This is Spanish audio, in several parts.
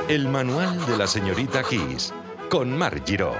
El manual de la señorita Kiss, con Marc Giró.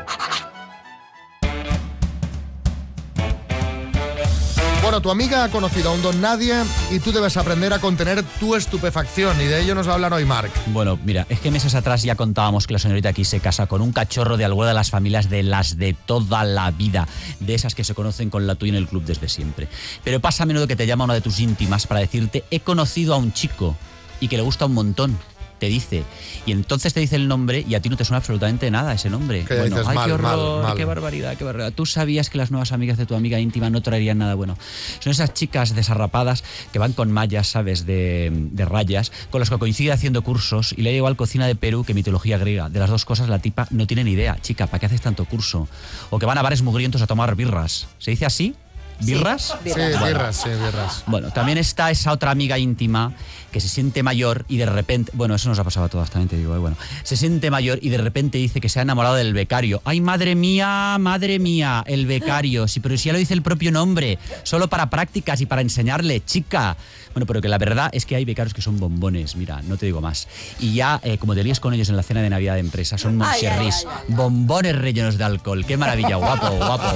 Bueno, tu amiga ha conocido a un don nadie y tú debes aprender a contener tu estupefacción, y de ello nos va a hablar hoy Marc. Bueno, mira, es que meses atrás ya contábamos que la señorita aquí se casa con un cachorro de alguna de las familias de las de toda la vida, de esas que se conocen con la tuya en el club desde siempre. Pero pasa a menudo que te llama una de tus íntimas para decirte: he conocido a un chico y que le gusta un montón. Te dice, y entonces te dice el nombre y a ti no te suena absolutamente nada ese nombre. Que dices, ay, mal, qué horror, mal. qué barbaridad, qué barbaridad. Tú sabías que las nuevas amigas de tu amiga íntima no traerían nada bueno. Son esas chicas desarrapadas que van con mallas, ¿sabes?, de rayas, con las que coincide haciendo cursos, y le da igual cocina de Perú que mitología griega. De las dos cosas la tipa no tiene ni idea. Chica, ¿para qué haces tanto curso? O que van a bares mugrientos a tomar birras. ¿Se dice así? ¿Birras? Sí, birras. Bueno, también está esa otra amiga íntima que se siente mayor y de repente... Bueno, eso nos ha pasado a todas, también te digo, bueno. Se siente mayor y de repente dice que se ha enamorado del becario. ¡Ay, madre mía, el becario! Sí, pero si ya lo dice el propio nombre, solo para prácticas y para enseñarle, chica. Bueno, pero que la verdad es que hay becarios que son bombones, mira, no te digo más. Y ya, como te lías con ellos en la cena de Navidad de empresa, son moncherris, bombones rellenos de alcohol. ¡Qué maravilla! Guapo.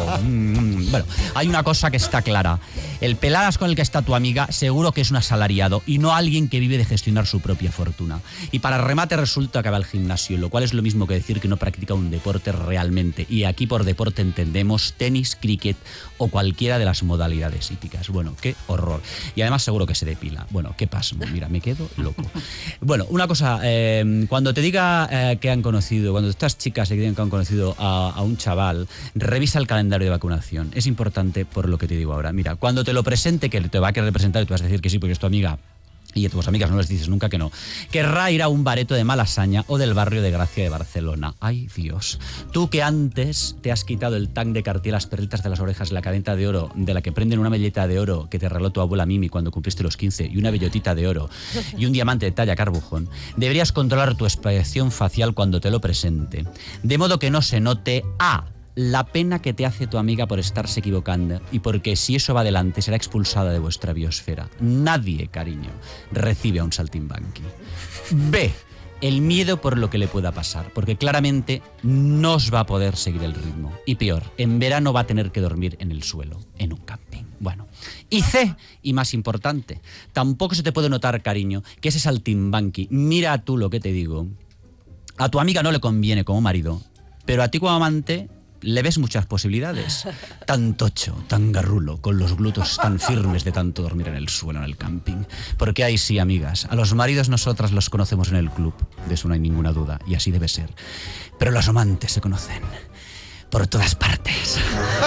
Bueno, hay una cosa que está clara. El peladas con el que está tu amiga seguro que es un asalariado y no alguien que vive de gestionar su propia fortuna. Y para remate resulta que va al gimnasio, lo cual es lo mismo que decir que no practica un deporte realmente. Y aquí por deporte entendemos tenis, cricket o cualquiera de las modalidades hípicas. Bueno, qué horror. Y además seguro que se depila. Bueno, qué pasmo. Mira, me quedo loco. Bueno, una cosa, cuando te diga que han conocido, cuando estas chicas te digan que han conocido a un chaval, revisa el calendario de vacunación. Es importante por lo que te digo ahora. Mira, cuando te lo presente, que te va a querer presentar y tú vas a decir que sí porque es tu amiga, y a tus amigas no les dices nunca que no, querrá ir a un bareto de Malasaña o del barrio de Gracia de Barcelona. ¡Ay, Dios! Tú que antes te has quitado el tag de Cartier, las perlitas de las orejas, la cadena de oro, de la que prenden una melleta de oro que te regaló tu abuela Mimi cuando cumpliste los 15, y una bellotita de oro, y un diamante de talla carbujón, deberías controlar tu expresión facial cuando te lo presente, de modo que no se note la pena que te hace tu amiga por estarse equivocando, y porque si eso va adelante será expulsada de vuestra biosfera. Nadie, cariño, recibe a un saltimbanqui. B, el miedo por lo que le pueda pasar, porque claramente no os va a poder seguir el ritmo. Y peor, en verano va a tener que dormir en el suelo, en un camping. Bueno. Y C, y más importante, tampoco se te puede notar, cariño, que ese saltimbanqui, mira tú lo que te digo, a tu amiga no le conviene como marido, pero a ti como amante le ves muchas posibilidades. Tan tocho, tan garrulo, con los glúteos tan firmes de tanto dormir en el suelo en el camping. Porque ahí sí, amigas, a los maridos nosotras los conocemos en el club, de eso no hay ninguna duda, y así debe ser. Pero los amantes se conocen por todas partes.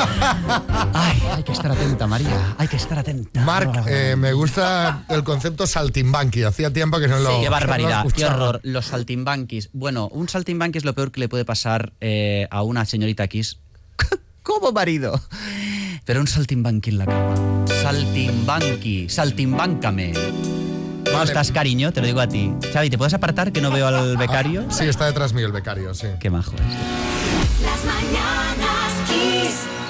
Ay, hay que estar atenta, María, hay que estar atenta. Marc, me gusta el concepto saltimbanqui. Hacía tiempo que no lo Qué barbaridad, no lo qué horror. Los saltimbanquis. Bueno, un saltimbanqui es lo peor que le puede pasar a una señorita Kiss como marido. Pero un saltimbanqui en la cama. Saltimbanqui, saltimbáncame. ¿Cómo estás, cariño? Te lo digo a ti. Xavi, ¿te puedes apartar que no veo al becario? Sí, está detrás mío el becario, sí. Qué majo es. Las mañanas Kiss.